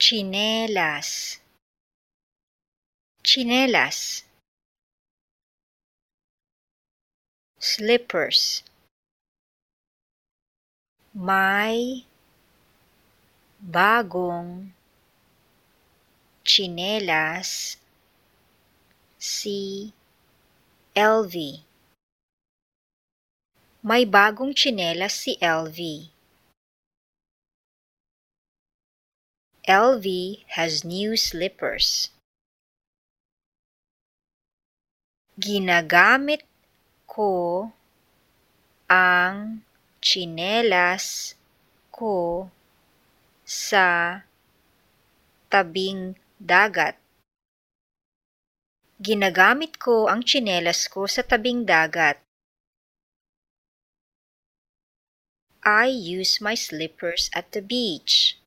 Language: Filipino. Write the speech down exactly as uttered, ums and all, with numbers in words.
Tsinelas. Tsinelas. Slippers. May bagong tsinelas si Elvie. May bagong tsinelas si Elvie. Elvie has new slippers. Ginagamit ko ang tsinelas ko sa tabing dagat. Ginagamit ko ang tsinelas ko sa tabing dagat. I use my slippers at the beach.